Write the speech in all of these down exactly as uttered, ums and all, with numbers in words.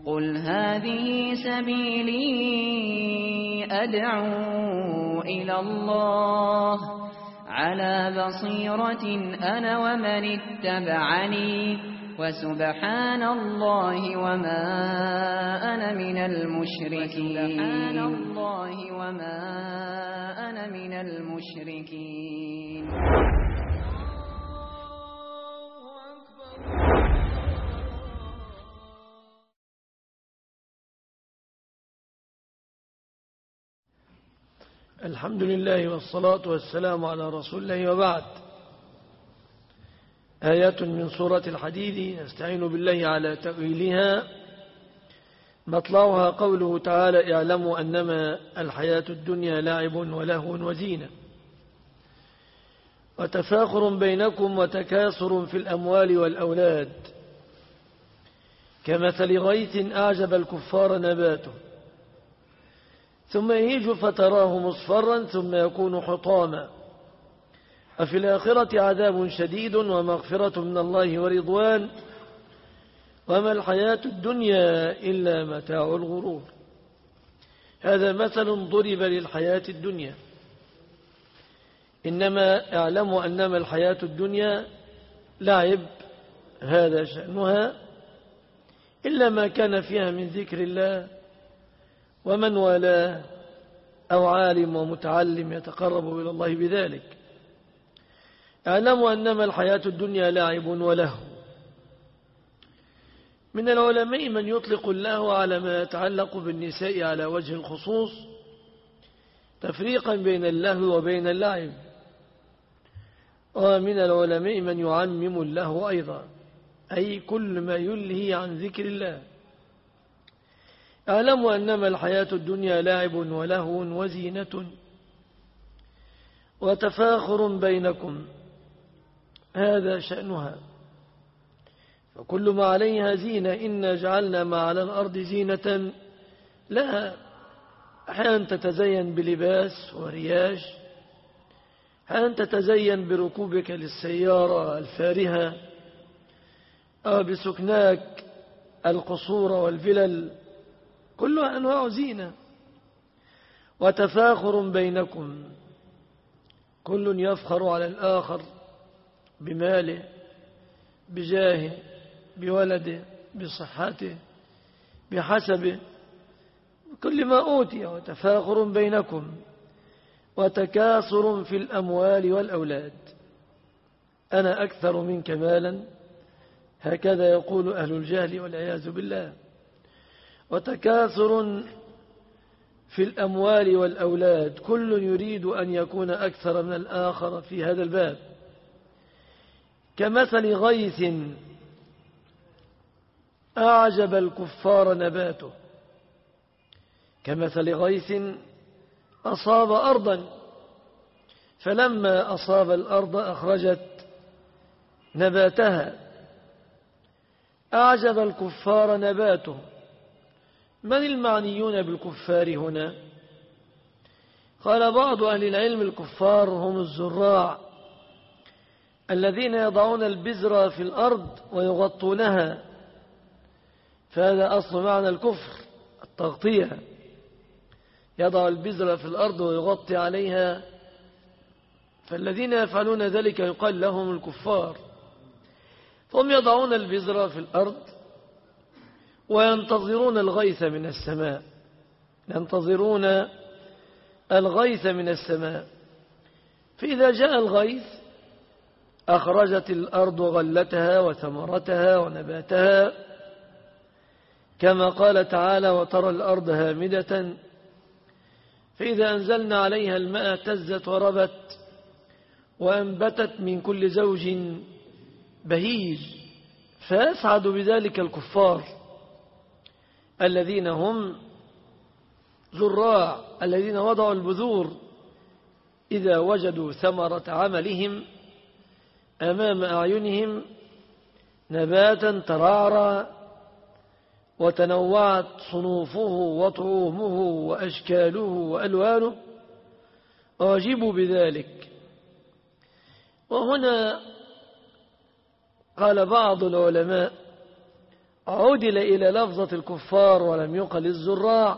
قل هذه سبيلي أدعو إلى الله على بصيرة أنا ومن اتبعني وسبحان الله وما أنا من المشركين سبحان الله وما أنا من المشركين. الحمد لله والصلاة والسلام على رسول الله، وبعد. آيات من سورة الحديد نستعين بالله على تأويلها. مطلعها قوله تعالى: اعلموا أنما الحياة الدنيا لعب ولهو وزينة وتفاخر بينكم وتكاثر في الأموال والأولاد كمثل غيث أعجب الكفار نباته ثم يهيج فتراه مصفرا ثم يكون حطاما وفي الآخرة عذاب شديد ومغفرة من الله ورضوان وما الحياة الدنيا إلا متاع الغرور. هذا مثل ضرب للحياة الدنيا. إنما اعلموا أنما الحياة الدنيا لعب، هذا شأنها، إلا ما كان فيها من ذكر الله ومن والاه أو عالم ومتعلم يتقرب إلى الله بذلك. اعلموا أنما الحياة الدنيا لعب ولهو. من العلماء من يطلق اللهو على ما يتعلق بالنساء على وجه الخصوص تفريقا بين اللهو وبين اللعب، ومن العلماء من يعمم اللهو أيضا، أي كل ما يلهي عن ذكر الله. اعلموا أنما الحياة الدنيا لعب ولهو وزينة وتفاخر بينكم، هذا شأنها. فكل ما عليها زينة، إنا جعلنا ما على الأرض زينة لها. أحيانا تتزين بلباس ورياش، أحيانا تتزين بركوبك للسيارة الفارهة أو بسكناك القصور والفلل، كلها أنواع زينة. وتفاخر بينكم، كل يفخر على الآخر بماله بجاهه بولده بصحته بحسبه، كل ما أوتي. وتفاخر بينكم وتكاثر في الأموال والأولاد، أنا أكثر منك مالا، هكذا يقول أهل الجهل والعياذ بالله. وتكاثر في الأموال والأولاد، كل يريد أن يكون أكثر من الآخر في هذا الباب. كمثل غيث أعجب الكفار نباته، كمثل غيث أصاب أرضا فلما أصاب الأرض أخرجت نباتها. أعجب الكفار نباته، من المعنيون بالكفار هنا؟ قال بعض أهل العلم: الكفار هم الزراع الذين يضعون البذرة في الأرض ويغطونها، فهذا أصل معنى الكفر، التغطية. يضع البذرة في الأرض ويغطي عليها، فالذين يفعلون ذلك يقال لهم الكفار. فهم يضعون البذرة في الأرض وينتظرون الغيث من السماء، ينتظرون الغيث من السماء. فإذا جاء الغيث أخرجت الأرض غلتها وثمرتها ونباتها، كما قال تعالى: وترى الأرض هامدة فإذا أنزلنا عليها الماء اهتزت وربت وأنبتت من كل زوج بهيج. فيسعد بذلك الكفار الذين هم زراع، الذين وضعوا البذور، إذا وجدوا ثمرة عملهم أمام أعينهم نباتا ترعرع وتنوعت صنوفه وطعومه وأشكاله وألوانه، أعجبوا بذلك. وهنا قال بعض العلماء: عدل إلى لفظة الكفار ولم يقل الزراع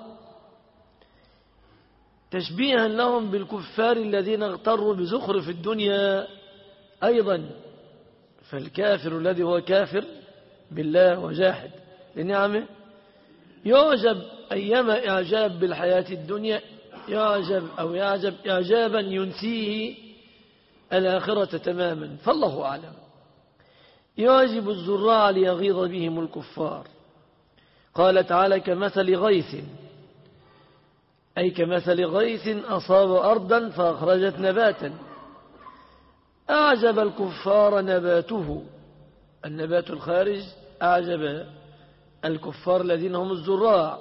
تشبيها لهم بالكفار الذين اغتروا بزخرف الدنيا أيضا. فالكافر الذي هو كافر بالله وجاحد لنعمه يعجب أيما إعجاب بالحياة الدنيا، يعجب أو يعجب إعجابا ينسيه الآخرة تماما، فالله أعلم. يعجب الزراع ليغيظ بهم الكفار. قال تعالى كمثل غيث، أي كمثل غيث أصاب أرضا فأخرجت نباتا أعجب الكفار نباته. النبات الخارج أعجب الكفار الذين هم الزراع.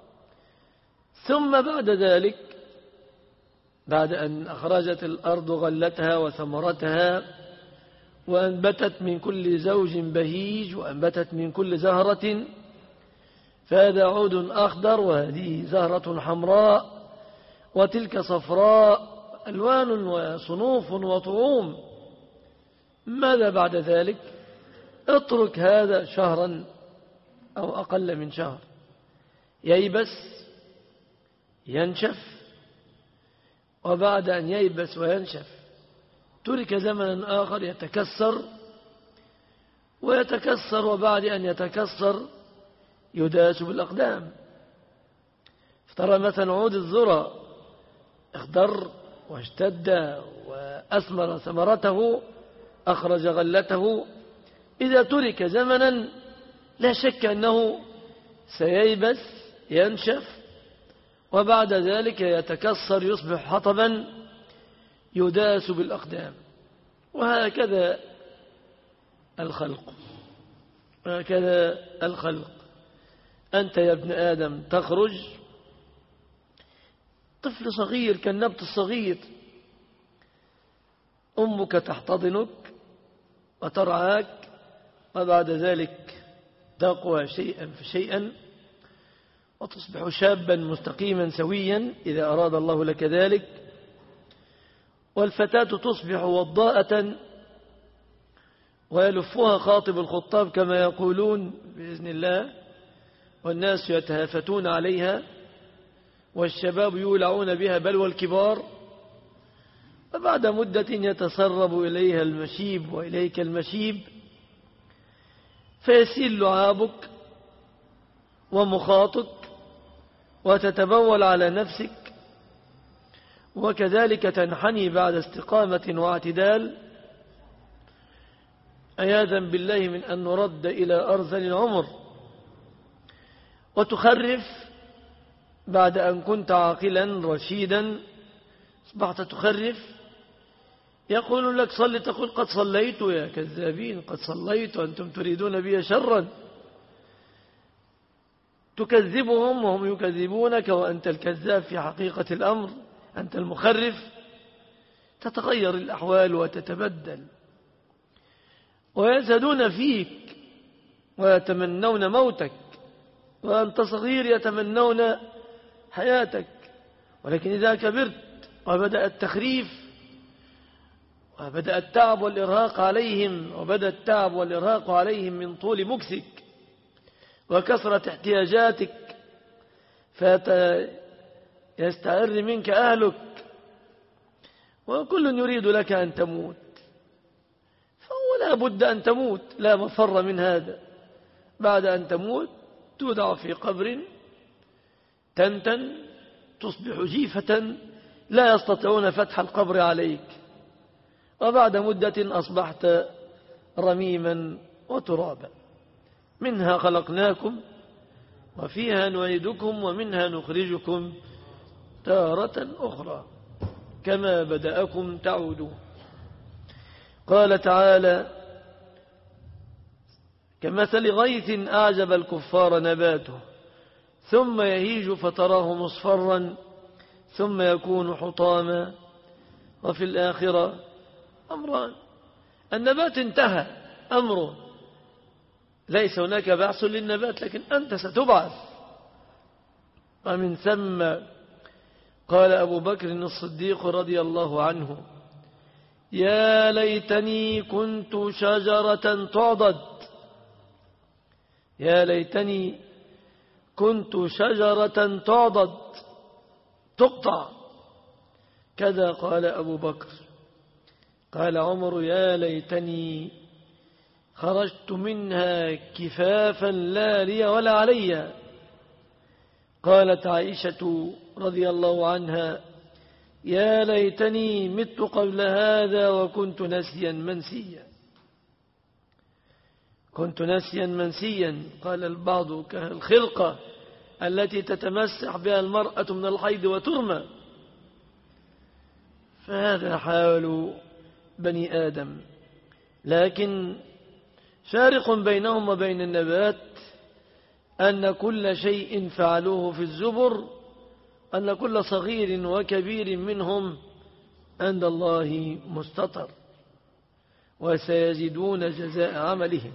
ثم بعد ذلك بعد أن أخرجت الأرض غلتها وثمرتها وأنبتت من كل زوج بهيج وأنبتت من كل زهرة، فهذا عود أخضر وهذه زهرة حمراء وتلك صفراء، ألوان وصنوف وطعوم. ماذا بعد ذلك؟ اترك هذا شهرا أو أقل من شهر ييبس ينشف، وبعد أن ييبس وينشف ترك زمنا آخر يتكسر ويتكسر، وبعد أن يتكسر يداس بالأقدام. افترى مثلا عود الذرة اخضر واشتد وأثمر ثمرته أخرج غلته، إذا ترك زمنا لا شك أنه سييبس ينشف وبعد ذلك يتكسر يصبح حطبا يداس بالأقدام. وهكذا الخلق، وهكذا الخلق. أنت يا ابن آدم تخرج طفل صغير كالنبت الصغير، أمك تحتضنك وترعاك، وبعد ذلك تقوى شيئا فشيئا وتصبح شابا مستقيما سويا إذا أراد الله لك ذلك. والفتاة تصبح وضاءة ويلفها خاطب الخطاب كما يقولون بإذن الله، والناس يتهافتون عليها والشباب يولعون بها بل والكبار. وبعد مدة يتسرب إليها المشيب وإليك المشيب، فيسيل لعابك ومخاطك وتتبول على نفسك، وكذلك تنحني بعد استقامة واعتدال، عياذا بالله من أن نرد إلى أرذل العمر، وتخرف بعد أن كنت عاقلا رشيدا أصبحت تخرف. يقول لك صل تقول قد صليت، يا كذابين قد صليت وأنتم تريدون بي شرا. تكذبهم وهم يكذبونك وأنت الكذاب في حقيقة الأمر، أنت المخرف. تتغير الأحوال وتتبدل ويزهدون فيك ويتمنون موتك، وأنت صغير يتمنون حياتك. ولكن إذا كبرت وبدأ التخريف وبدأ التعب والإرهاق عليهم، وبدأ التعب والإرهاق عليهم من طول مكسك وكثرة احتياجاتك، فيستعر منك أهلك وكل يريد لك أن تموت، فهو لا بد أن تموت، لا مفر من هذا. بعد أن تموت تودع في قبر تنتن تصبح جيفة لا يستطيعون فتح القبر عليك، وبعد مدة أصبحت رميما وترابا. منها خلقناكم وفيها نعيدكم ومنها نخرجكم تارة أخرى كما بدأكم تعودون. قال تعالى كمثل غيث أعجب الكفار نباته ثم يهيج فتراه مصفرا ثم يكون حطاما وفي الآخرة أمران. النبات انتهى أمره، ليس هناك بعث للنبات، لكن أنت ستبعث. ومن ثم قال أبو بكر الصديق رضي الله عنه يا ليتني كنت شجرة تعضد يا ليتني كنت شجرة تعضد تقطع. كذا قال أبو بكر. قال عمر يا ليتني خرجت منها كفافا لا لي ولا علي. قالت عائشة رضي الله عنها يا ليتني مت قبل هذا وكنت نسيا منسيا. كنت نسيا منسيا. قال البعض كالخرقة التي تتمسح بها المرأة من الحيض وترمى. فهذا حال بني آدم. لكن فارق بينهم وبين النبات أن كل شيء فعلوه في الزبر، أن كل صغير وكبير منهم عند الله مستطر، وسيجدون جزاء عملهم.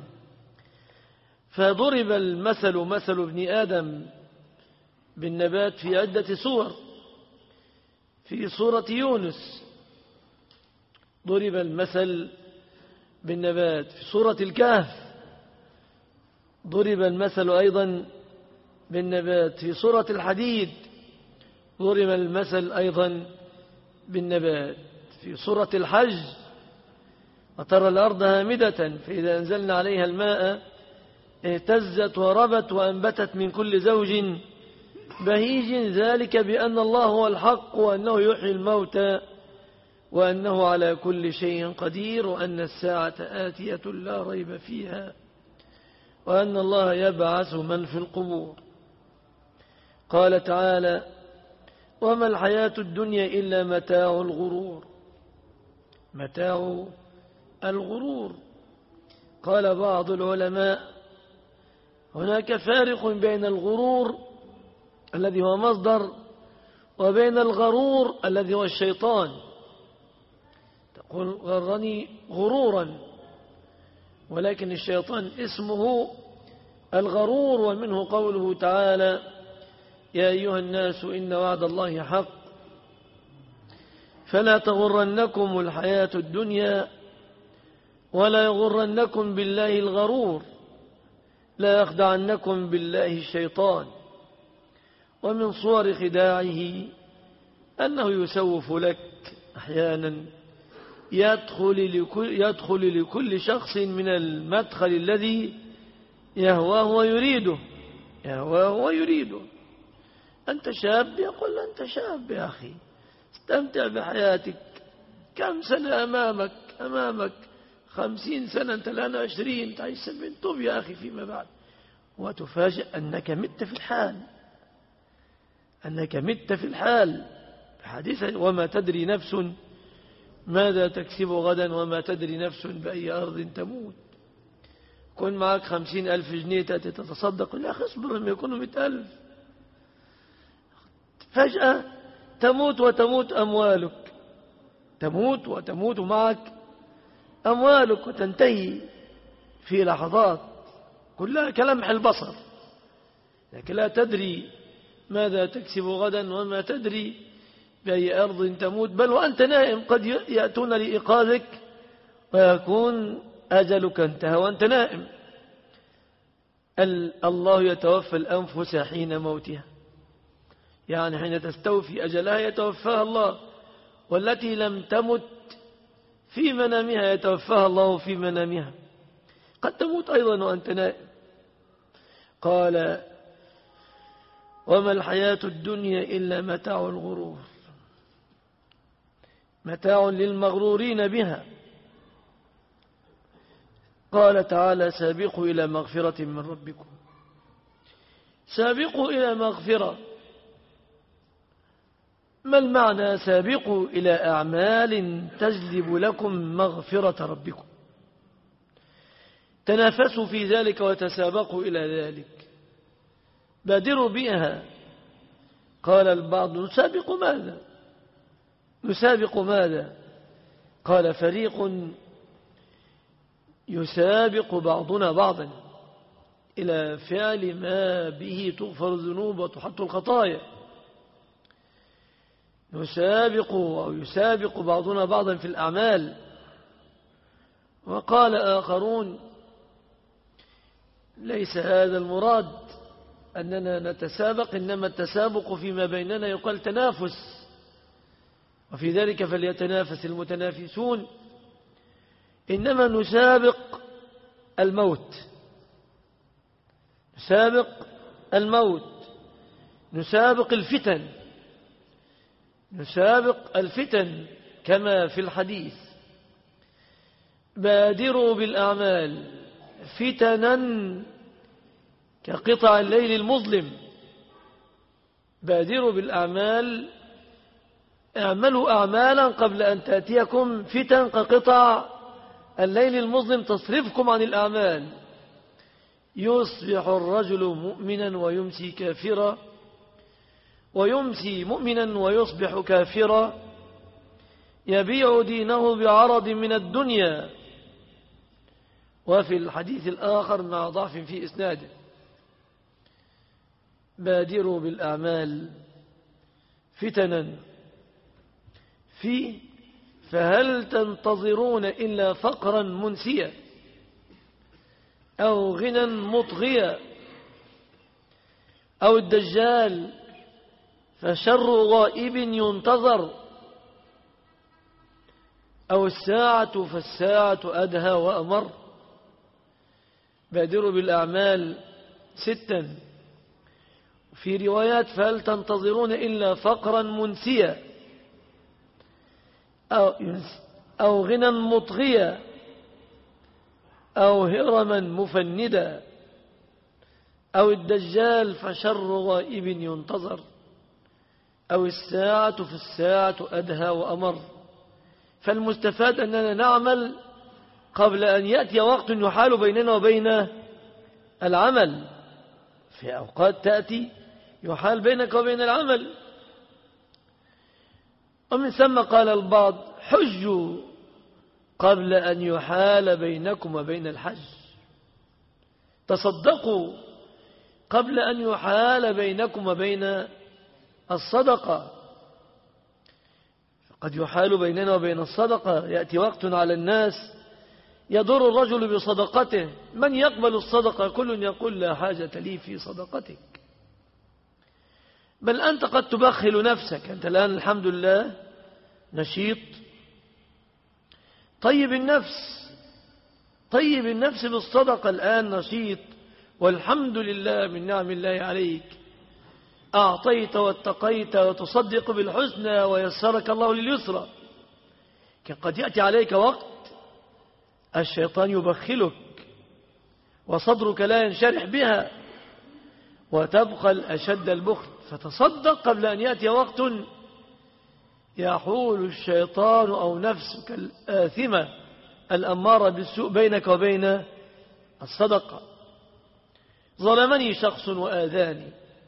فضرب المثل مثل ابن آدم بالنبات في عدة صور. في سورة يونس ضرب المثل بالنبات، في سورة الكهف ضرب المثل أيضا بالنبات، في سورة الحديد ضرب المثل أيضا بالنبات، في سورة الحج وترى الأرض هامدة فإذا أنزلنا عليها الماء اهتزت وربت وأنبتت من كل زوج بهيج ذلك بأن الله هو الحق وأنه يحيي الموتى وأنه على كل شيء قدير وأن الساعة آتية لا ريب فيها وأن الله يبعث من في القبور. قال تعالى وما الحياة الدنيا إلا متاع الغرور. متاع الغرور. قال بعض العلماء هناك فارق بين الغرور الذي هو مصدر وبين الغرور الذي هو الشيطان. تقول غرني غرورا، ولكن الشيطان اسمه الغرور. ومنه قوله تعالى يا أيها الناس إن وعد الله حق فلا تغرنكم الحياة الدنيا ولا يغرنكم بالله الغرور لا يخدعنكم بالله الشيطان. ومن صور خداعه أنه يسوف لك أحيانا، يدخل لكل, يدخل لكل شخص من المدخل الذي يهواه ويريده يهواه ويريده. أنت شاب، يقول أنت شاب يا أخي استمتع بحياتك، كم سنة أمامك أمامك خمسين سنة، أنت الآن عشرين، تعيش سبعين، طب يا أخي فيما بعد. وتفاجأ أنك مت في الحال أنك مت في الحال حديثا وما تدري نفس ماذا تكسب غدا وما تدري نفس بأي أرض تموت. كن معك خمسين ألف جنيه تتصدق، لا اصبر لما يكونوا مئة ألف. فجأة تموت وتموت أموالك، تموت وتموت معك أموالك وتنتهي في لحظات كلها كلمح البصر، لكن لا تدري ماذا تكسب غدا وما تدري بأي أرض تموت. بل وأنت نائم قد يأتون لإيقاظك ويكون أجلك انتهى وأنت نائم. الله يتوفى الأنفس حين موتها، يعني حين تستوفي أجلها يتوفاها الله، والتي لم تمت في منامها يتوفاها الله في منامها. قد تموت أيضا وأنت نائم. قال وما الحياة الدنيا إلا متاع الغرور، متاع للمغرورين بها. قال تعالى سابقوا إلى مغفرة من ربكم. سابقوا إلى مغفرة، ما المعنى؟ سابقوا إلى أعمال تجلب لكم مغفرة ربكم، تنافسوا في ذلك وتسابقوا إلى ذلك، بادروا بها. قال البعض نسابق ماذا نسابق ماذا قال فريق يسابق بعضنا بعضا إلى فعل ما به تغفر الذنوب وتحط الخطايا. نسابق أو يسابق بعضنا بعضا في الأعمال. وقال آخرون ليس هذا المراد أننا نتسابق، إنما التسابق فيما بيننا يقال تنافس، وفي ذلك فليتنافس المتنافسون. إنما نسابق الموت، نسابق الموت، نسابق الفتن، نسابق الفتن كما في الحديث: بادروا بالأعمال فتنا كقطع الليل المظلم. بادروا بالأعمال، اعملوا أعمالا قبل أن تأتيكم فتن كقطع الليل المظلم تصرفكم عن الأعمال. يصبح الرجل مؤمنا ويمسي كافرا، ويمسي مؤمنا ويصبح كافرا، يبيع دينه بعرض من الدنيا. وفي الحديث الآخر مع ضعف في إسناده: بادروا بالأعمال فتنا في فهل تنتظرون إلا فقرا منسيا أو غنى مطغيا أو الدجال فشر غائب ينتظر أو الساعة فالساعة أدهى وأمر. بادروا بالأعمال ستا، في روايات فهل تنتظرون إلا فقرا منسيا أو, أو غنى مطغيا أو هرما مفندا أو الدجال فشر غائب ينتظر أو الساعة فالساعة أدهى وأمر. فالمستفاد أننا نعمل قبل أن يأتي وقت يحال بيننا وبين العمل. في أوقات تأتي يحال بينك وبين العمل. ومن ثم قال البعض: حجوا قبل أن يحال بينكم وبين الحج. تصدقوا قبل أن يحال بينكم وبين الصدقة. قد يحال بيننا وبين الصدقة، يأتي وقت على الناس يضر الرجل بصدقته، من يقبل الصدقة؟ كل يقول: لا حاجة لي في صدقتك. بل أنت قد تبخل نفسك. أنت الآن الحمد لله نشيط، طيب النفس، طيب النفس بالصدقة. الآن نشيط والحمد لله من نعم الله عليك، أعطيت واتقيت وتصدق بالحسنى ويسرك الله لليسرى. قد يأتي عليك وقت الشيطان يبخلك وصدرك لا ينشرح بها وتبخل أشد البخل، فتصدق قبل أن يأتي وقت يحول الشيطان أو نفسك الآثمة الأمارة بالسوء بينك وبين الصدقة. ظلمني شخص وآذاني،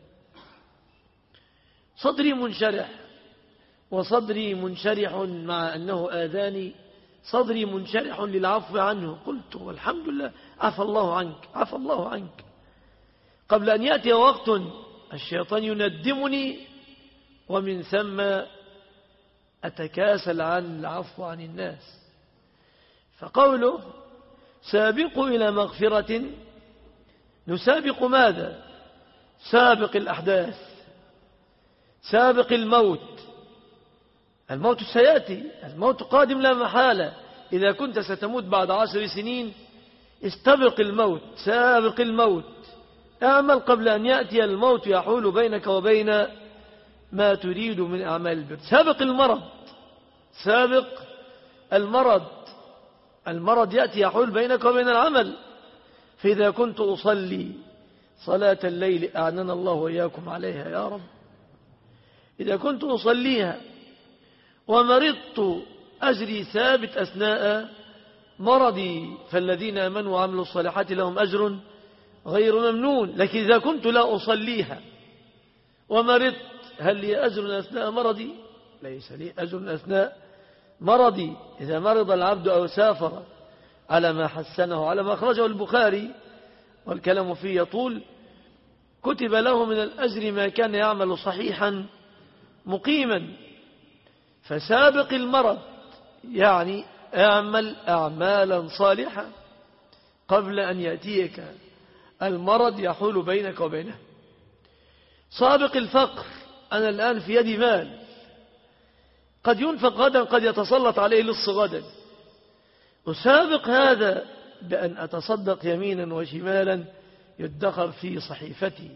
صدري منشرح وصدري منشرح مع أنه آذاني، صدري منشرح للعفو عنه. قلت: والحمد لله، عفى الله عنك، عفى الله عنك. قبل أن يأتي وقت الشيطان يندمني ومن ثم أتكاسل عن العفو عن الناس. فقوله: سابقوا إلى مغفرة، نسابق ماذا؟ سابق الأحداث، سابق الموت. الموت سيأتي، الموت قادم لا محالة. إذا كنت ستموت بعد عشر سنين استبق الموت، سابق الموت، اعمل قبل أن يأتي الموت يحول بينك وبين ما تريد من أعمال البر. سابق المرض، سابق المرض، المرض يأتي يحول بينك وبين العمل. فإذا كنت أصلي صلاة الليل أعننا الله وإياكم عليها يا رب، إذا كنت أصليها ومرضت أجري ثابت أثناء مرضي، فالذين آمنوا وعملوا الصالحات لهم أجر غير ممنون. لكن إذا كنت لا أصليها ومرضت، هل لي أجر أثناء مرضي؟ ليس لي أجر أثناء مرضي. إذا مرض العبد أو سافر على ما حسنه، على ما أخرجه البخاري والكلام فيه يطول، كتب له من الأجر ما كان يعمل صحيحا مقيما. فسابق المرض يعني اعمل أعمالا صالحة قبل أن يأتيك المرض يحول بينك وبينه. سابق الفقر، أنا الآن في يدي مال قد ينفق غدا، قد يتسلط عليه لص غدا، أسابق هذا بأن أتصدق يمينا وشمالا يدخر في صحيفتي.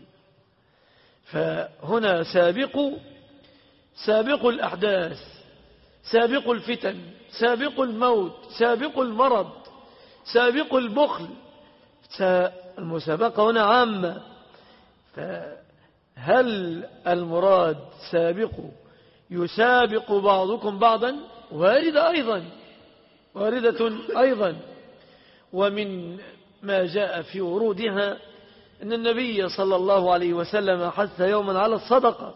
فهنا سابقوا سابقوا الأحداث، سابقوا الفتن، سابقوا الموت، سابقوا المرض، سابقوا البخل. المسابقة هنا عامة. فهل المراد سابقوا يسابق بعضكم بعضا؟ واردة أيضا، واردة أيضا. ومن ما جاء في ورودها أن النبي صلى الله عليه وسلم حث يوما على الصدقة،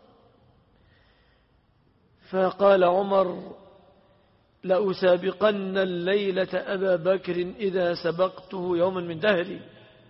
فقال عمر: لأسابقن الليلة أبا بكر إذا سبقته يوما من دهري.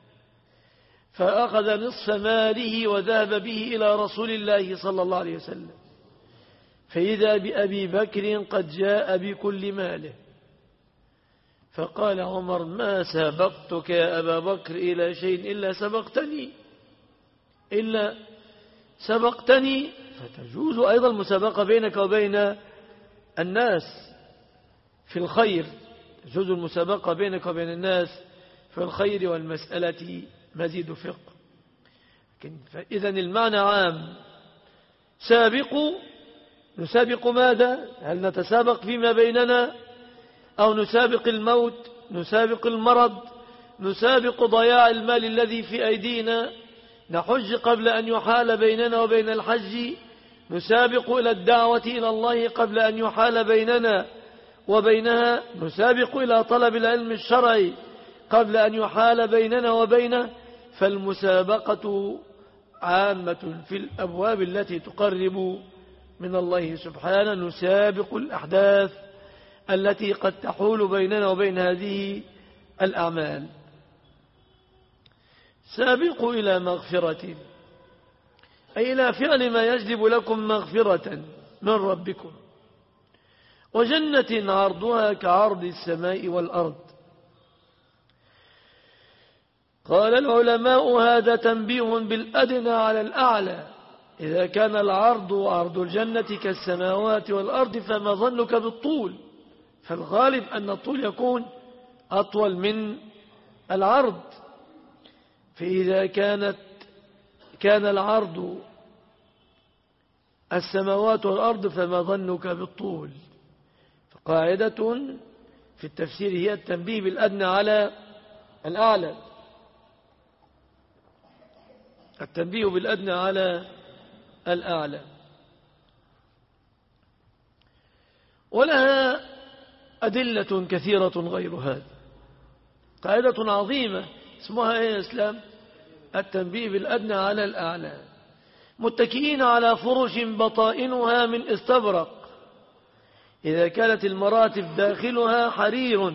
فأخذ نصف ماله وذهب به إلى رسول الله صلى الله عليه وسلم، فإذا بأبي بكر قد جاء بكل ماله. فقال عمر: ما سبقتك يا أبا بكر إلى شيء إلا سبقتني إلا سبقتني. فتجوز أيضا المسابقة بينك وبين الناس في الخير، تجوز المسابقة بينك وبين الناس في الخير والمسألة مزيد فقه. فإذا المعنى عام. سابقوا، نسابق ماذا؟ هل نتسابق فيما بيننا، أو نسابق الموت، نسابق المرض، نسابق ضياع المال الذي في أيدينا، نحج قبل أن يحال بيننا وبين الحج، نسابق إلى الدعوة إلى الله قبل أن يحال بيننا وبينها، نسابق إلى طلب العلم الشرعي قبل أن يحال بيننا وبينه. فالمسابقة عامة في الأبواب التي تقرب من الله سبحانه. نسابق الأحداث التي قد تحول بيننا وبين هذه الأعمال. سابقوا إلى مغفرة، أي إلى فعل ما يجلب لكم مغفرة من ربكم، وجنة عرضها كعرض السماء والأرض. قال العلماء: هذا تنبيه بالأدنى على الأعلى. إذا كان العرض عرض الجنة كالسماوات والأرض فما ظنك بالطول؟ فالغالب أن الطول يكون أطول من العرض. فإذا كانت كان العرض السماوات والأرض فما ظنك بالطول؟ فقاعدة في التفسير هي التنبيه بالأدنى على الأعلى، التنبيه بالأدنى على الأعلى. ولها أدلة كثيرة غير هذا. قاعدة عظيمة اسمها إيه يا إسلام؟ التنبيه بالأدنى على الأعلى. متكئين على فرش بطائنها من استبرق، إذا كانت المراتب داخلها حرير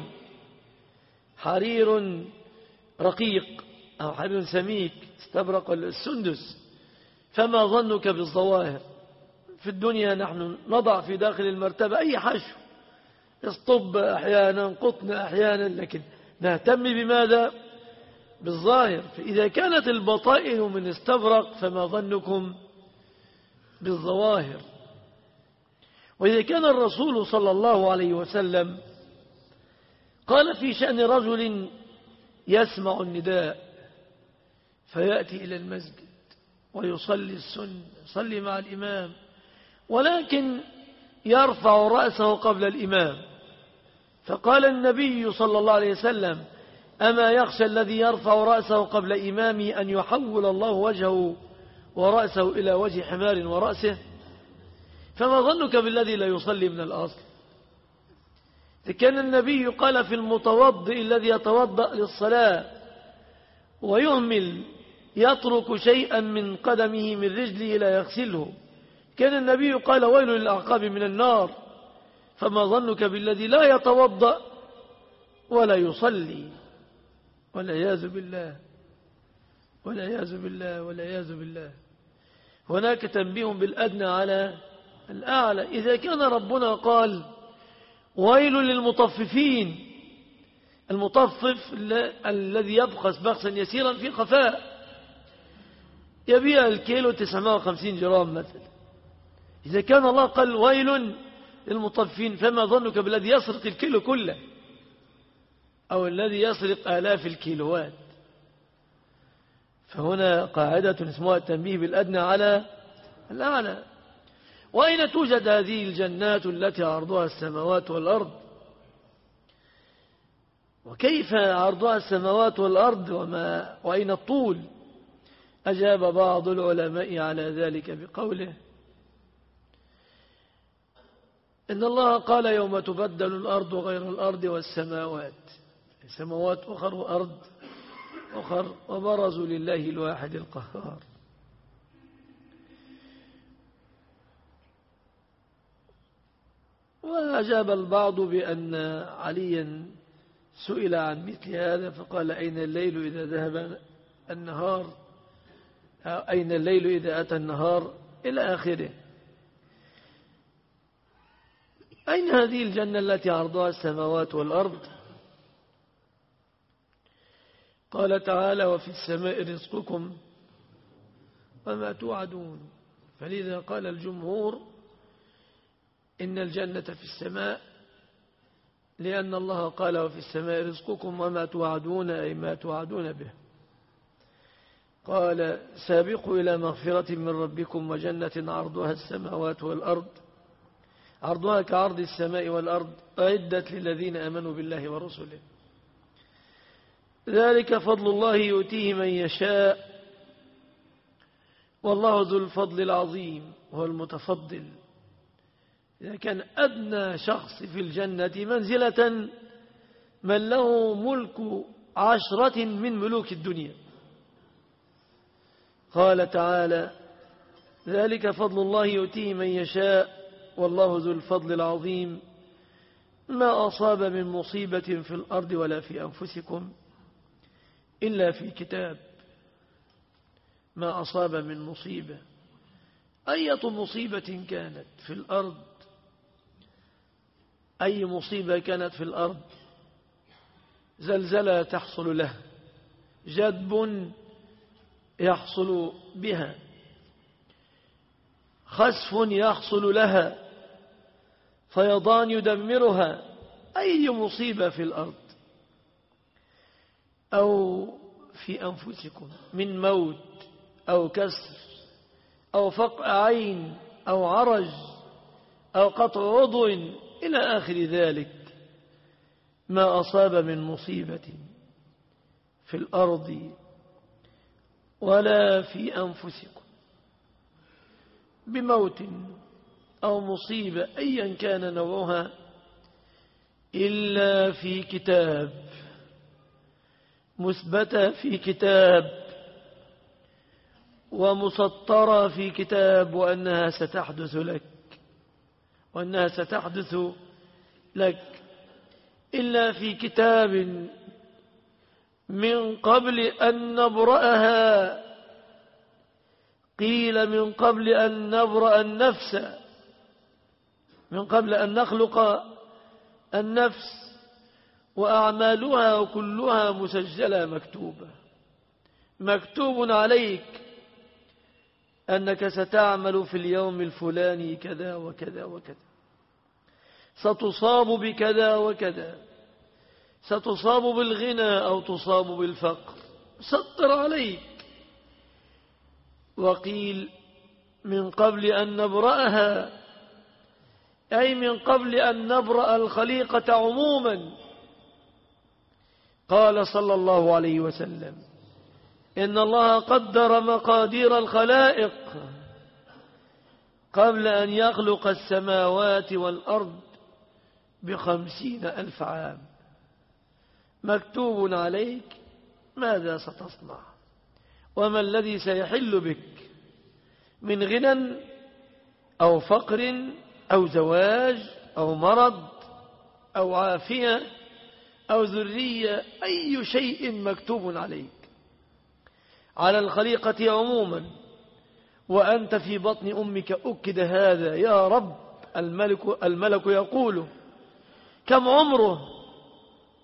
حرير رقيق أو حرير سميك، استبرق السندس، فما ظنك بالظواهر؟ في الدنيا نحن نضع في داخل المرتبة أي حشو، اسطب أحيانا، قطن أحيانا، لكن نهتم بماذا؟ بالظاهر. فإذا كانت البطائن من استبرق فما ظنكم بالظواهر؟ وإذا كان الرسول صلى الله عليه وسلم قال في شأن رجل يسمع النداء فيأتي إلى المسجد ويصلي السنة، يصلي مع الإمام، ولكن يرفع رأسه قبل الإمام، فقال النبي صلى الله عليه وسلم: أما يخشى الذي يرفع رأسه قبل إمامه أن يحول الله وجهه ورأسه إلى وجه حمار ورأسه؟ فما ظنك بالذي لا يصلي من الأصل؟ كان النبي قال في المتوضئ الذي يتوضأ للصلاة ويهمل يترك شيئا من قدمه من رجله لا يغسله، كان النبي قال: ويل للأعقاب من النار. فما ظنك بالذي لا يتوضأ ولا يصلي؟ والعياذ بالله، والعياذ بالله، والعياذ بالله. هناك تنبيه بالأدنى على الأعلى. إذا كان ربنا قال: ويل للمطففين، المطفف الذي يبخس بخسا يسيرا في خفاء يبيع الكيلو تسعمائة وخمسين جرام مثلا. إذا كان الله قال ويل للمطففين، فما ظنك بالذي يسرق الكيلو كله أو الذي يسرق آلاف الكيلوات؟ فهنا قاعدة اسمها التنبيه بالأدنى على الأعلى. وأين توجد هذه الجنات التي عرضها السماوات والأرض؟ وكيف عرضها السماوات والأرض وما وأين الطول؟ أجاب بعض العلماء على ذلك بقوله إن الله قال يوم تبدل الأرض غير الأرض والسماوات، سماوات أخر وأرض أخر، وبرزوا لله الواحد القهار. وأجاب البعض بأن عليا سئل عن مثل هذا فقال أين الليل إذا ذهب النهار، أين الليل إذا أتى النهار إلى آخره. أين هذه الجنة التي عرضها السماوات والأرض؟ قال تعالى وفي السماء رزقكم وما توعدون. فلذا قال الجمهور إن الجنة في السماء، لأن الله قال وفي السماء رزقكم وما توعدون، أي ما توعدون به. قال سابقوا إلى مغفرة من ربكم وجنة عرضها السماوات والأرض، عرضها كعرض السماء والأرض، أعدت للذين آمنوا بالله ورسله. ذلك فضل الله يؤتيه من يشاء والله ذو الفضل العظيم، هو المتفضل. إذا كان أدنى شخص في الجنة منزلة من له ملك عشرة من ملوك الدنيا. قال تعالى ذلك فضل الله يؤتيه من يشاء والله ذو الفضل العظيم. ما أصاب من مصيبة في الأرض ولا في أنفسكم إلا في كتاب. ما أصاب من مصيبة، أية مصيبة كانت في الأرض، أي مصيبة كانت في الأرض، زلزلة تحصل له، جدب يحصل بها، خسف يحصل لها، فيضان يدمرها، أي مصيبة في الأرض، أو في أنفسكم من موت أو كسر أو فقع عين أو عرج أو قطع عضو إلى آخر ذلك. ما أصاب من مصيبة في الأرض ولا في أنفسكم بموت أو مصيبة أيا كان نوعها إلا في كتاب، مثبتة في كتاب ومسطرة في كتاب، وأنها ستحدث لك وأنها ستحدث لك إلا في كتاب من قبل أن نبرأها. قيل من قبل أن نبرأ النفس، من قبل أن نخلق النفس، وأعمالها كلها مسجلة مكتوبة. مكتوب عليك أنك ستعمل في اليوم الفلاني كذا وكذا وكذا، ستصاب بكذا وكذا، ستصاب بالغنى أو تصاب بالفقر، سطر عليك. وقيل من قبل أن نبرأها، أي من قبل أن نبرأ الخليقة عموما. قال صلى الله عليه وسلم إن الله قدر مقادير الخلائق قبل أن يخلق السماوات والأرض بخمسين ألف عام. مكتوب عليك ماذا ستصنع، وما الذي سيحل بك من غنى أو فقر أو زواج أو مرض أو عافية أو ذرية، أي شيء مكتوب عليك على الخليقة عموما. وأنت في بطن أمك أكد هذا. يا رب، الملك, الملك يقول كم عمره،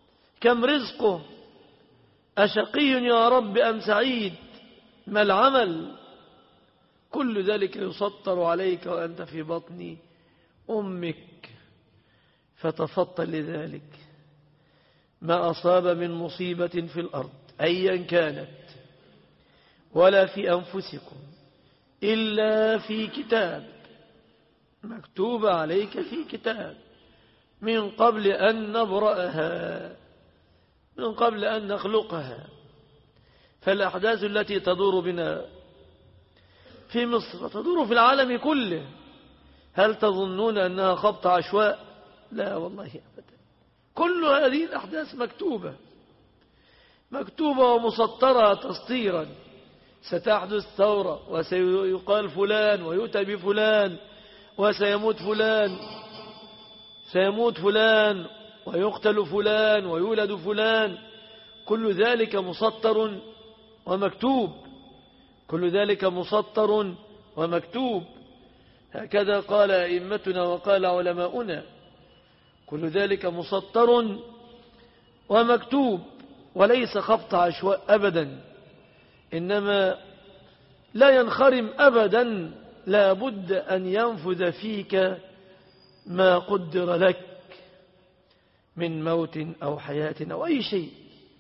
كم رزقه، أشقي يا رب أم سعيد، ما العمل، كل ذلك يسطر عليك وأنت في بطن أمك. فتفطن لذلك. ما أصاب من مصيبة في الأرض أيا كانت ولا في أنفسكم إلا في كتاب، مكتوب عليك في كتاب من قبل أن نبرأها، من قبل أن نخلقها. فالأحداث التي تدور بنا في مصر تدور في العالم كله، هل تظنون أنها خبط عشواء؟ لا والله أبدا. كل هذه الأحداث مكتوبة مكتوبة ومسطرة تسطيرا. ستحدث ثورة وسيقال فلان ويؤتى بفلان وسيموت فلان سيموت فلان ويقتل فلان ويولد فلان، كل ذلك مسطر ومكتوب، كل ذلك مسطر ومكتوب. هكذا قال أئمتنا وقال علماؤنا، كل ذلك مسطر ومكتوب، وليس خبط عشواء أبدا، إنما لا ينخرم أبدا، لا بد أن ينفذ فيك ما قدر لك من موت أو حياة أو أي شيء.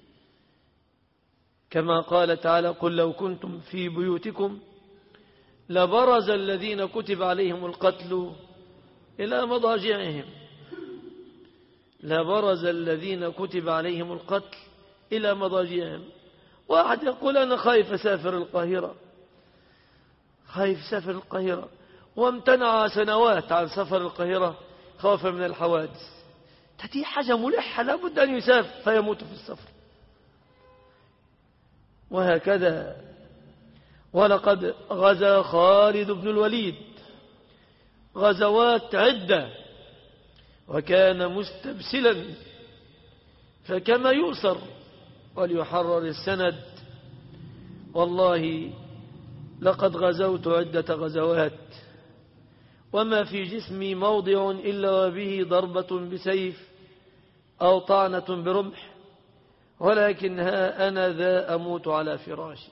كما قال تعالى: قل لو كنتم في بيوتكم لبرز الذين كتب عليهم القتل إلى مضاجعهم، لبرز الذين كتب عليهم القتل إلى مضاجعهم. واحد يقول: أنا خايف أسافر القاهرة، خايف أسافر القاهرة، وامتنع سنوات عن سفر القاهرة خوفا من الحوادث. تأتي حاجة ملحة لابد أن يسافر فيموت في السفر. وهكذا. ولقد غزا خالد بن الوليد غزوات عدة وكان مستبسلا، فكما يؤسر وليحرر السند. والله لقد غزوت عدة غزوات وما في جسمي موضع إلا وبه ضربة بسيف أو طعنة برمح، ولكن ها أنا ذا أموت على فراشي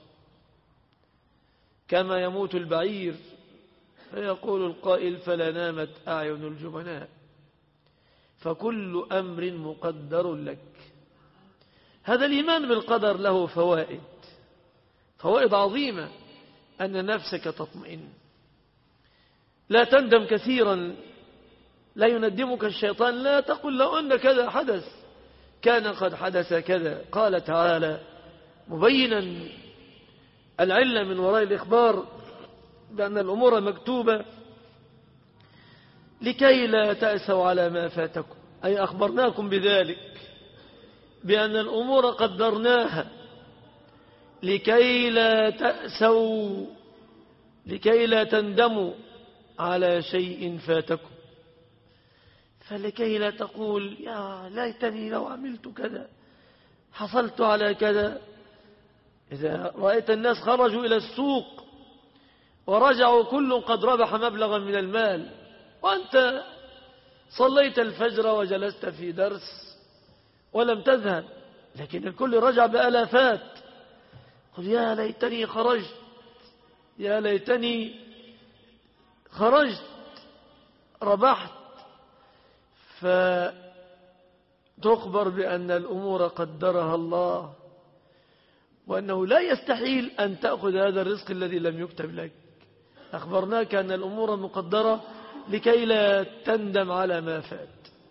كما يموت البعير. فيقول القائل: فلا نامت أعين الجبناء. فكل أمر مقدر لك. هذا الإيمان بالقدر له فوائد، فوائد عظيمة. أن نفسك تطمئن، لا تندم كثيرا، لا يندمك الشيطان، لا تقل لو أن كذا حدث كان قد حدث كذا. قال تعالى مبينا العلة من وراء الإخبار بأن الأمور مكتوبة: لكي لا تأسوا على ما فاتكم، أي أخبرناكم بذلك بأن الأمور قدرناها، لكي لا تأسوا، لكي لا تندموا على شيء فاتكم. فلكي لا تقول: يا ليتني لو عملت كذا، حصلت على كذا. إذا رأيت الناس خرجوا إلى السوق ورجعوا كل قد ربح مبلغا من المال، وأنت صليت الفجر وجلست في درس ولم تذهب، لكن الكل رجع بآلافات، قل: يا ليتني خرجت، يا ليتني خرجت ربحت. فتخبر بأن الأمور قدرها الله، وأنه لا يستحيل أن تأخذ هذا الرزق الذي لم يكتب لك. أخبرناك أن الأمور مقدرة لكي لا تندم على ما فات،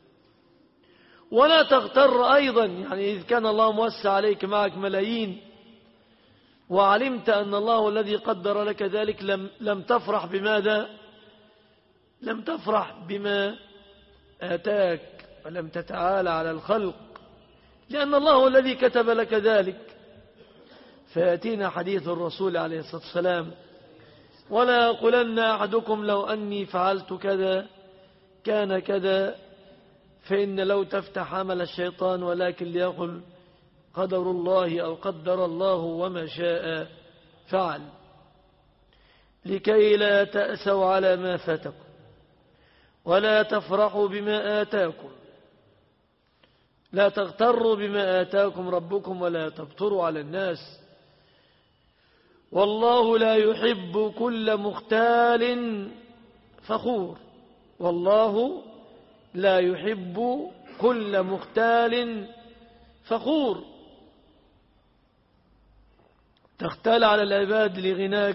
ولا تغتر أيضا. يعني إذ كان الله موسع عليك، معك ملايين، وعلمت أن الله الذي قدر لك ذلك، لم, لم تفرح بماذا؟ لم تفرح بما آتاك، ولم تتعالى على الخلق، لأن الله هو الذي كتب لك ذلك. فيأتينا حديث الرسول عليه الصلاة والسلام: ولا يقولن أحدكم لو أني فعلت كذا كان كذا، فإن لو تفتح عمل الشيطان، ولكن ليقل قدر الله أو قدر الله وما شاء فعل. لكي لا تأسوا على ما فاتكم ولا تفرحوا بما آتاكم. لا تغتروا بما آتاكم ربكم ولا تبطروا على الناس. والله لا يحب كل مختال فخور. والله لا يحب كل مختال فخور. تختال على العباد لغناك،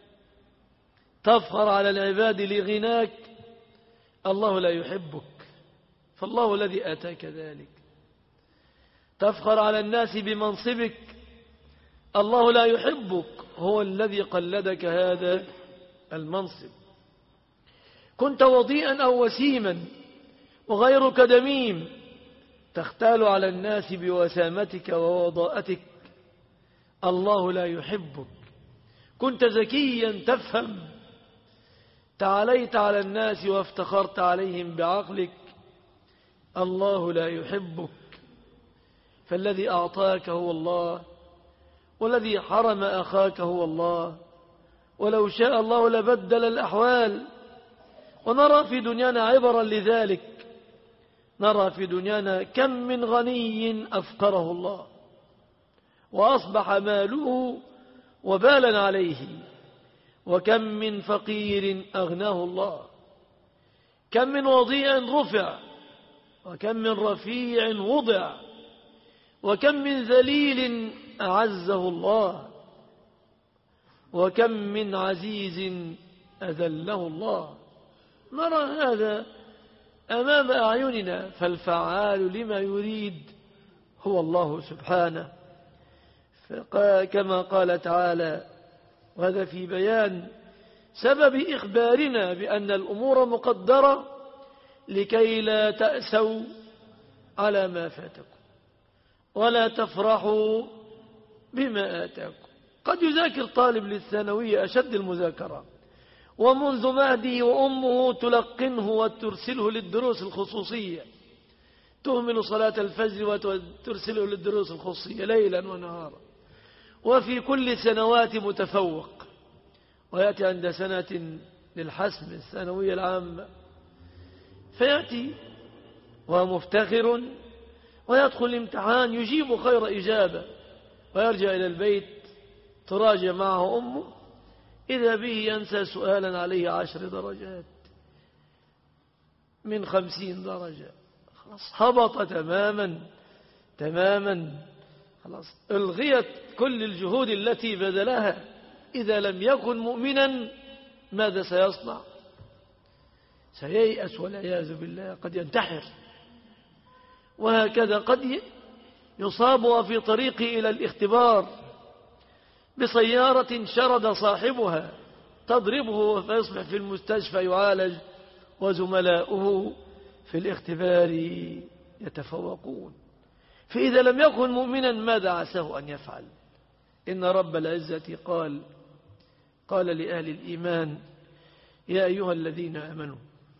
تفخر على العباد لغناك، الله لا يحبك، فالله الذي آتاك ذلك. تفخر على الناس بمنصبك، الله لا يحبك، هو الذي قلدك هذا المنصب. كنت وضيئا أو وسيما وغيرك دميم، تختال على الناس بوسامتك ووضاءتك، الله لا يحبك. كنت ذكيا تفهم، تعاليت على الناس وافتخرت عليهم بعقلك، الله لا يحبك. فالذي أعطاك هو الله، والذي حرم أخاك هو الله، ولو شاء الله لبدل الأحوال. ونرى في دنيانا عبرا لذلك، نرى في دنيانا كم من غني أفقره الله وأصبح ماله وبالا عليه، وكم من فقير أغناه الله، كم من وضيع رفع، وكم من رفيع وضع، وكم من ذليل أعزه الله، وكم من عزيز أذله الله. نرى هذا أمام أعيننا، فالفعال لما يريد هو الله سبحانه. كما قال تعالى، وهذا في بيان سبب إخبارنا بأن الأمور مقدرة لكي لا تأسوا على ما فاتكم ولا تفرحوا بما آتاكم. قد يذاكر طالب للثانوية أشد المذاكرة، ومنذ مهده وأمه تلقنه وترسله للدروس الخصوصية، تهمل صلاة الفجر وترسله للدروس الخصوصية ليلا ونهارا، وفي كل سنوات متفوق، ويأتي عند سنة للحسم الثانوية العامة فيأتي ومفتخر ويدخل الامتحان يجيب خير إجابة، ويرجع إلى البيت تراجع معه أمه، إذا به ينسى سؤالا عليه عشر درجات من خمسين درجة، خلاص هبط تماما تماما، خلاص الغيت كل الجهود التي بذلها. إذا لم يكن مؤمنا ماذا سيصنع؟ سييأس والعياذ بالله، قد ينتحر. وهكذا قد يصاب في طريقه إلى الاختبار بسيارة شرد صاحبها تضربه فيصبح في المستشفى يعالج، وزملاؤه في الاختبار يتفوقون. فإذا لم يكن مؤمنا ماذا عساه أن يفعل؟ إن رب العزة قال قال لأهل الإيمان: يا أيها الذين آمنوا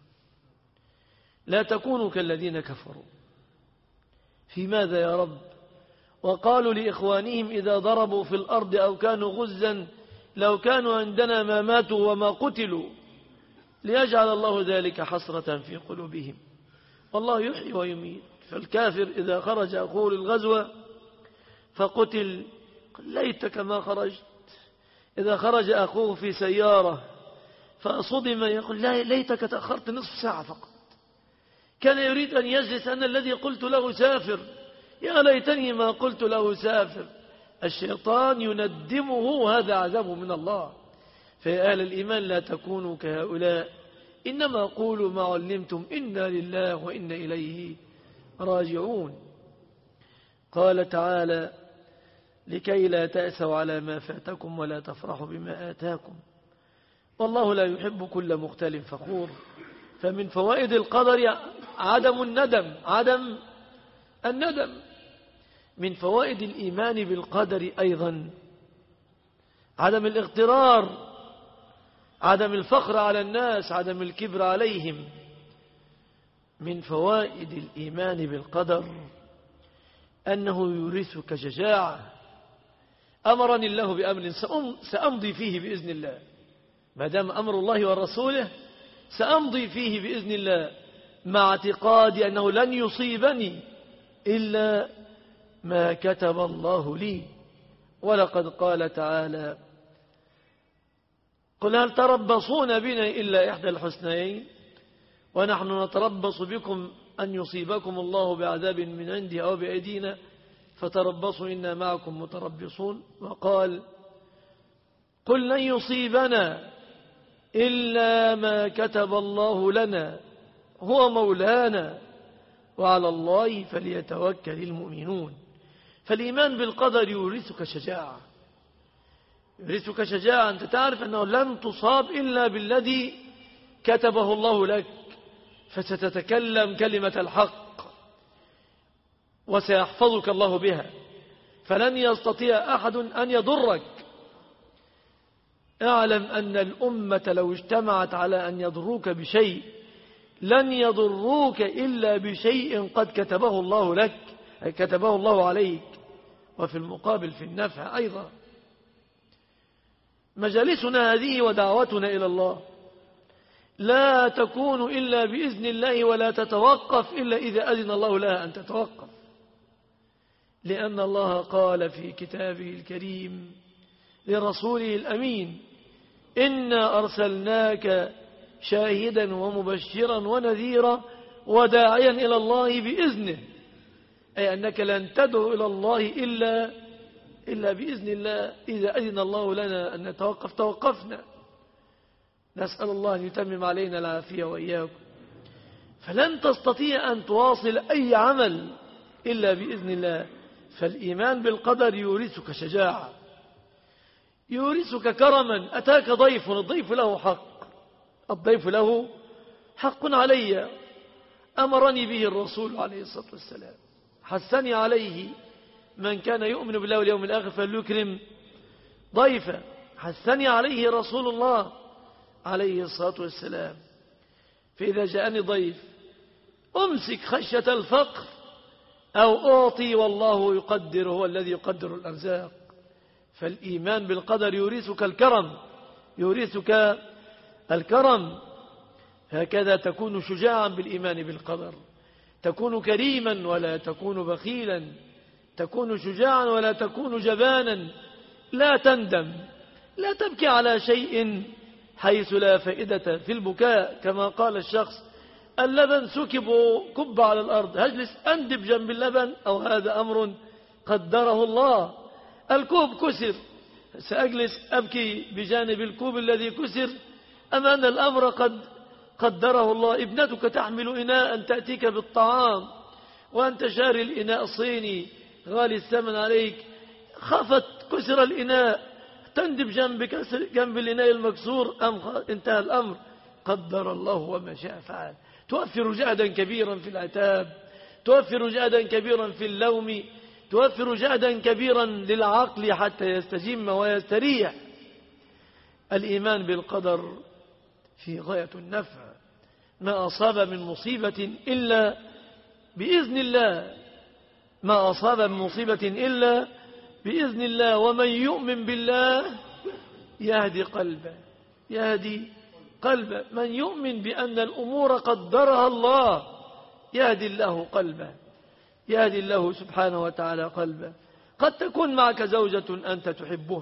لا تكونوا كالذين كفروا. في ماذا يا رب؟ وقالوا لإخوانهم إذا ضربوا في الأرض أو كانوا غزا لو كانوا عندنا ما ماتوا وما قتلوا، ليجعل الله ذلك حسرة في قلوبهم، والله يحيي ويميت. فالكافر إذا خرج أخوه للغزوة فقتل قال ليتك ما خرجت. إذا خرج أخوه في سيارة فصدم يقول ليتك تأخرت نصف ساعة فقط، كان يريد أن يجلس، أنا الذي قلت له سافر، يا ليتني ما قلت له سافر. الشيطان يندمه، هذا عذاب من الله. فيا أهل الإيمان لا تكونوا كهؤلاء، إنما قولوا ما علمتم إنا لله وإنا إليه راجعون. قال تعالى: لكي لا تأسوا على ما فاتكم ولا تفرحوا بما آتاكم، والله لا يحب كل مختال فخور. فمن فوائد القدر عدم الندم، عدم الندم. من فوائد الإيمان بالقدر أيضا عدم الاغترار، عدم الفخر على الناس، عدم الكبر عليهم. من فوائد الإيمان بالقدر أنه يورثك شجاعة. أمرني الله بأمر سأمضي فيه بإذن الله، ما دام أمر الله ورسوله سأمضي فيه بإذن الله، مع اعتقادي أنه لن يصيبني إلا ما كتب الله لي. ولقد قال تعالى: قل هل تربصون بنا إلا إحدى الحسنيين ونحن نتربص بكم أن يصيبكم الله بعذاب من عنده أو بأيدينا فتربصوا إنا معكم متربصون. وقال: قل لن يصيبنا إلا ما كتب الله لنا هو مولانا وعلى الله فليتوكل المؤمنون. فالإيمان بالقدر يورثك شجاعة، يورثك شجاعة. أنت تعرف أنه لن تصاب إلا بالذي كتبه الله لك، فستتكلم كلمة الحق وسيحفظك الله بها، فلن يستطيع أحد أن يضرك. اعلم أن الأمة لو اجتمعت على أن يضروك بشيء لن يضروك إلا بشيء قد كتبه الله لك، أي كتبه الله عليك. وفي المقابل في النفع أيضا. مجالسنا هذه ودعوتنا إلى الله لا تكون إلا بإذن الله، ولا تتوقف إلا إذا أذن الله لها أن تتوقف، لأن الله قال في كتابه الكريم لرسوله الأمين: إنا أرسلناك شاهدا ومبشرا ونذيرا وداعيا إلى الله بإذنه، أي أنك لن تدعو إلى الله إلا, إلا بإذن الله. إذا أذن الله لنا أن نتوقف توقفنا. نسأل الله أن يتمم علينا العافية وإياكم. فلن تستطيع أن تواصل أي عمل إلا بإذن الله. فالإيمان بالقدر يورثك شجاعة، يورثك كرما. أتاك ضيف، الضيف له حق، الضيف له حق علي، أمرني به الرسول عليه الصلاة والسلام، حثني عليه: من كان يؤمن بالله واليوم الآخر فليكرم ضيفا. حثني عليه رسول الله عليه الصلاة والسلام. فإذا جاءني ضيف أمسك خشية الفقر أو أعطي، والله يقدر، هو الذي يقدر الأرزاق. فالإيمان بالقدر يورثك الكرم، يورثك الكرم. هكذا تكون شجاعا بالإيمان بالقدر، تكون كريما ولا تكون بخيلا، تكون شجاعا ولا تكون جبانا. لا تندم، لا تبكي على شيء حيث لا فائدة في البكاء. كما قال الشخص: اللبن سكب كب على الأرض، هجلس أندب جنب اللبن أو هذا أمر قدره الله؟ الكوب كسر، سأجلس أبكي بجانب الكوب الذي كسر أم أن الأمر قد قدره الله؟ ابنتك تحمل إناء تأتيك بالطعام وأنت شاري الإناء صيني غالي الثمن عليك، خفت كسر الإناء، تندب جنب, جنب الإناء المكسور أم انتهى الأمر؟ قدر الله وما شاء فعل. توفر جهدا كبيرا في العتاب، توفر جهدا كبيرا في اللوم، توفر جهدا كبيرا للعقل حتى يستجم ويستريح. الإيمان بالقدر في غاية النفع. ما أصاب من مصيبة إلا بإذن الله، ما أصاب من مصيبة إلا بإذن الله. ومن يؤمن بالله يهدي قلبه، يهدي قلبه. من يؤمن بأن الأمور قدرها الله يهدي الله قلبه، يهدي الله سبحانه وتعالى قلبه. قد تكون معك زوجة أنت تحبها،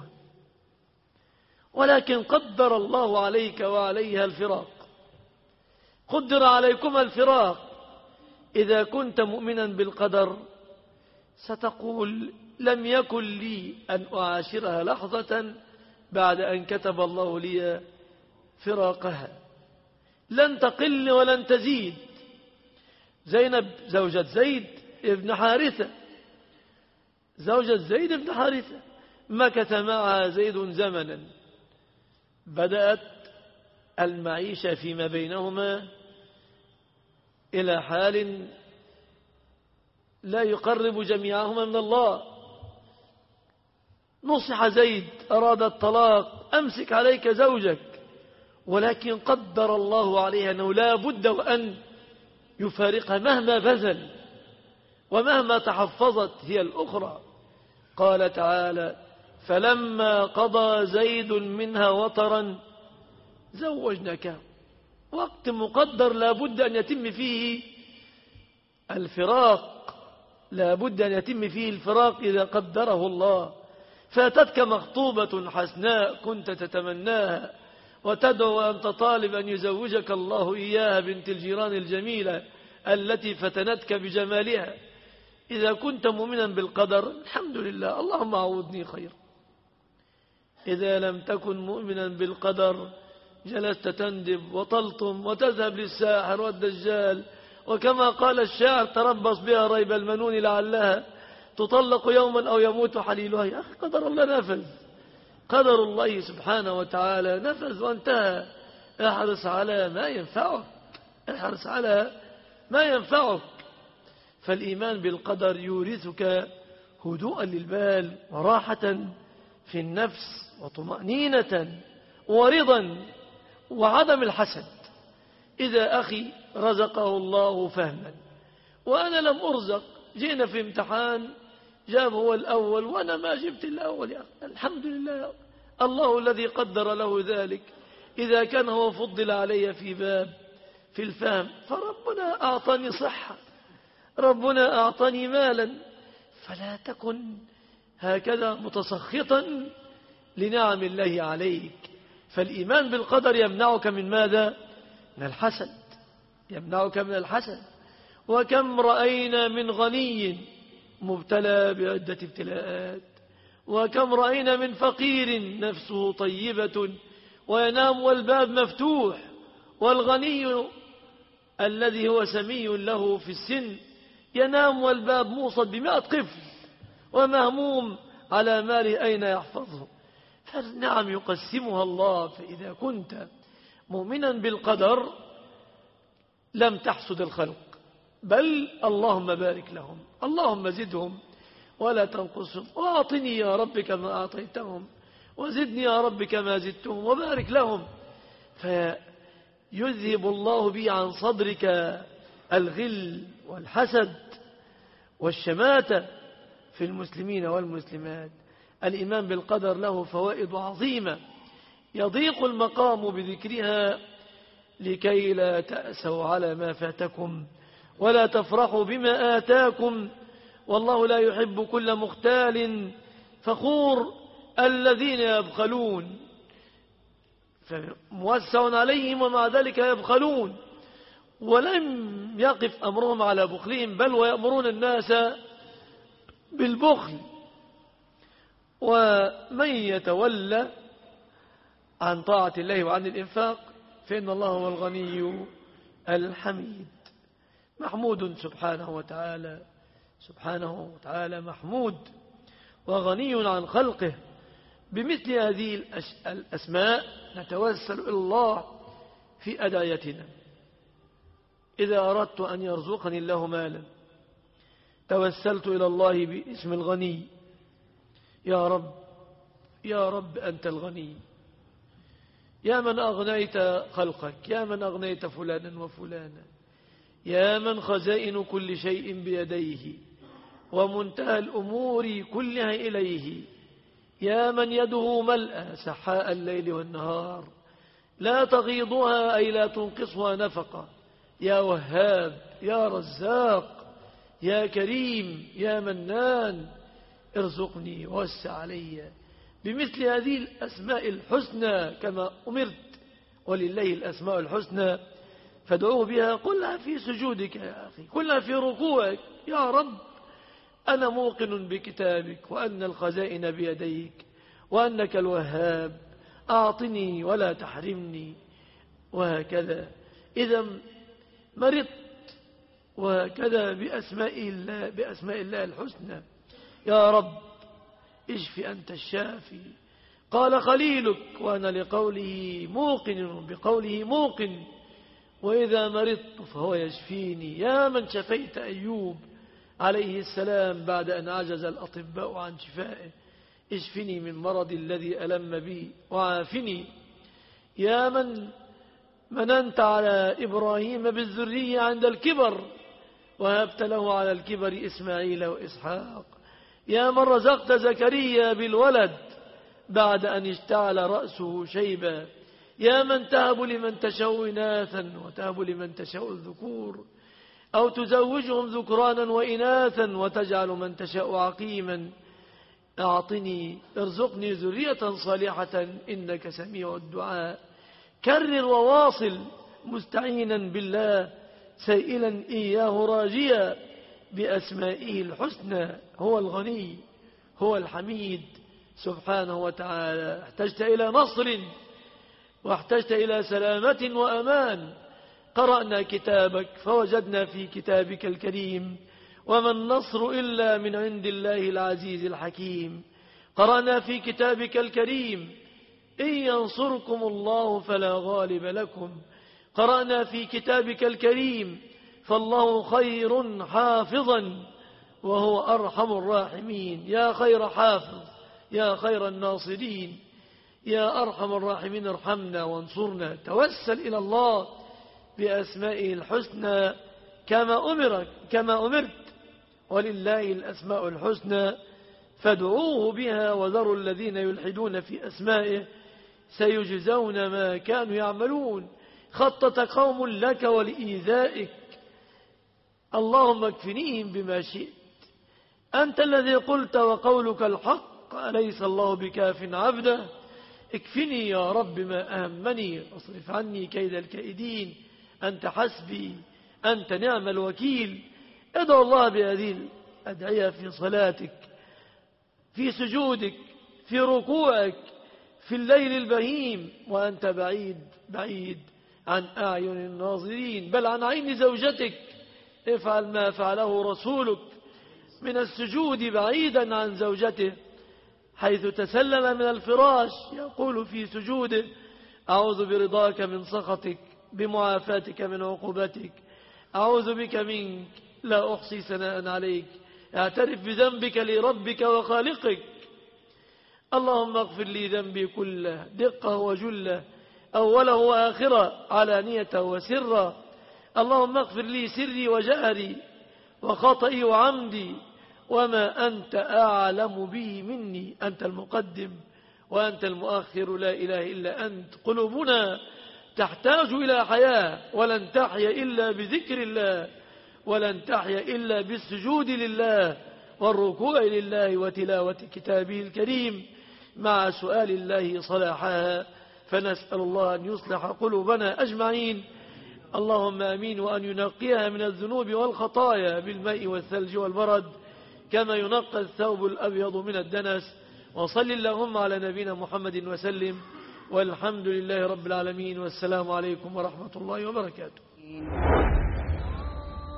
ولكن قدر الله عليك وعليها الفراق، قدر عليكما الفراق. إذا كنت مؤمنا بالقدر ستقول: لم يكن لي أن أعاشرها لحظة بعد أن كتب الله لي فراقها، لن تقل ولن تزيد. زينب زوجة زيد ابن حارثة، زوجة زيد ابن حارثة، مكث معها زيد زمنا، بدأت المعيشة فيما بينهما إلى حال لا يقرب جميعهما من الله. نصح زيد، أراد الطلاق: أمسك عليك زوجك، ولكن قدر الله عليها أنه لا بد وأن يفارقها مهما بذل ومهما تحفظت هي الأخرى. قال تعالى: فلما قضى زيد منها وطرا زوجناك. وقت مقدر لا بد أن يتم فيه الفراق، لا بد أن يتم فيه الفراق إذا قدره الله. فاتتك مخطوبة حسناء كنت تتمناها وتدعو أنت طالب أن يزوجك الله إياها بنت الجيران الجميلة التي فتنتك بجمالها. إذا كنت مؤمنا بالقدر الحمد لله، اللهم عوضني خير. إذا لم تكن مؤمنا بالقدر جلست تندب وتلطم وتذهب للساحر والدجال، وكما قال الشاعر تربص بها ريب المنون لعلها تطلق يوما أو يموت حليلها. يا أخي قدر الله نفذ، قدر الله سبحانه وتعالى نفذ وانتهى. احرص على ما ينفعك، احرص على ما ينفعك. فالإيمان بالقدر يورثك هدوءا للبال وراحة في النفس وطمأنينة ورضا وعدم الحسد. إذا أخي رزقه الله فهما وأنا لم أرزق، جينا في امتحان جاب هو الأول وأنا ما جبت الأول، يا أخي الحمد لله، الله الذي قدر له ذلك. إذا كان هو فضل علي في باب في الفهم، فربنا أعطاني صحة، ربنا أعطاني مالا، فلا تكن هكذا متسخطا لنعم الله عليك. فالإيمان بالقدر يمنعك من ماذا؟ من الحسد، يمنعك من الحسد. وكم رأينا من غني مبتلى بعدة ابتلاءات، وكم رأينا من فقير نفسه طيبة وينام والباب مفتوح، والغني الذي هو سمي له في السن ينام والباب موصد بمئة قفل ومهموم على ماله أين يحفظه. فالنعم يقسمها الله. فإذا كنت مؤمنا بالقدر لم تحسد الخلق، بل اللهم بارك لهم، اللهم زدهم ولا تنقصهم، وأعطني يا رب كما أعطيتهم وزدني يا رب كما زدتهم وبارك لهم. فيذهب الله بي عن صدرك الغل والحسد والشماتة في المسلمين والمسلمات. الإيمان بالقدر له فوائد عظيمة يضيق المقام بذكرها، لكي لا تأسوا على ما فاتكم ولا تفرحوا بما آتاكم، والله لا يحب كل مختال فخور. الذين يبخلون فموسع عليهم ومع ذلك يبخلون، ولم يقف أمرهم على بخلهم بل ويأمرون الناس بالبخل. ومن يتولى عن طاعة الله وعن الإنفاق فإن الله هو الغني الحميد، محمود سبحانه وتعالى، سبحانه وتعالى محمود وغني عن خلقه. بمثل هذه الأسماء نتوسل إلى الله في أدعيتنا. إذا أردت أن يرزقني الله مالا توسلت إلى الله باسم الغني، يا رب يا رب أنت الغني، يا من أغنيت خلقك، يا من أغنيت فلانا وفلانا، يا من خزائن كل شيء بيديه ومنتهى الأمور كلها إليه، يا من يده ملأى سحاء الليل والنهار لا تغيضها أي لا تنقصها نفقة، يا وهاب يا رزاق يا كريم يا منان، ارزقني ووسع علي بمثل هذه الأسماء الحسنى كما أمرت. ولله الأسماء الحسنى فادعوه بها، قلها في سجودك يا أخي، قلها في ركوعك، يا رب أنا موقن بكتابك وأن الخزائن بيديك وأنك الوهاب، أعطني ولا تحرمني. وهكذا إذا مرضت وهكذا بأسماء الله, بأسماء الله الحسنى، يا رب اشف أنت الشافي. قال خليلك وأنا لقوله موقن بقوله موقن، وإذا مرضت فهو يشفيني. يا من شفيت أيوب عليه السلام بعد أن عجز الأطباء عن شفائه، اشفني من مرض الذي ألم بي وعافني. يا من مننت على إبراهيم بالذرية عند الكبر وهبت له على الكبر إسماعيل وإسحاق، يا من رزقت زكريا بالولد بعد أن اشتعل رأسه شيبا، يا من تهب لمن تشاء إناثا وتهب لمن تشاء الذكور. أو تزوجهم ذكرانا وإناثا وتجعل من تشاء عقيما أعطني ارزقني ذرية صالحة إنك سميع الدعاء. كرر وواصل مستعينا بالله سائلا إياه راجيا بأسمائه الحسنى. هو الغني هو الحميد سبحانه وتعالى. احتجت إلى نصر واحتجت إلى سلامة وأمان. قرأنا كتابك فوجدنا في كتابك الكريم وما النصر إلا من عند الله العزيز الحكيم. قرأنا في كتابك الكريم إن ينصركم الله فلا غالب لكم. قرأنا في كتابك الكريم فالله خير حافظا وهو أرحم الراحمين. يا خير حافظ يا خير الناصرين يا أرحم الراحمين ارحمنا وانصرنا. توسل إلى الله بأسمائه الحسنى كما أمرك كما أمرت ولله الأسماء الحسنى فادعوه بها وذروا الذين يلحدون في أسمائه سيجزون ما كانوا يعملون. خطط قوم لك ولإيذائك اللهم اكفنيهم بما شئت. أنت الذي قلت وقولك الحق أليس الله بكاف عبده. اكفني يا رب ما أهمني واصرف عني كيد الكائدين. أنت حسبي أنت نعم الوكيل. ادعو الله بهذه الأدعية في صلاتك في سجودك في ركوعك في الليل البهيم وأنت بعيد بعيد عن أعين الناظرين بل عن عين زوجتك. افعل ما فعله رسولك من السجود بعيدا عن زوجته حيث تسلم من الفراش يقول في سجوده أعوذ برضاك من سخطك بمعافاتك من عقوبتك أعوذ بك منك لا أحصي ثناء عليك. اعترف بذنبك لربك وخالقك. اللهم اغفر لي ذنبي كله دقه وجله أوله وآخره علانية وسرا. اللهم اغفر لي سري وجهري وخطئي وعمدي وما أنت أعلم به مني. أنت المقدم وأنت المؤخر لا إله إلا أنت. قلوبنا تحتاج إلى حياة ولن تحيا إلا بذكر الله ولن تحيا إلا بالسجود لله والركوع لله وتلاوة كتابه الكريم مع سؤال الله صلاحها. فنسأل الله أن يصلح قلوبنا أجمعين اللهم آمين وأن ينقيها من الذنوب والخطايا بالماء والثلج والبرد كما ينقى الثوب الأبيض من الدنس. وصل اللهم على نبينا محمد وسلم والحمد لله رب العالمين والسلام عليكم ورحمة الله وبركاته.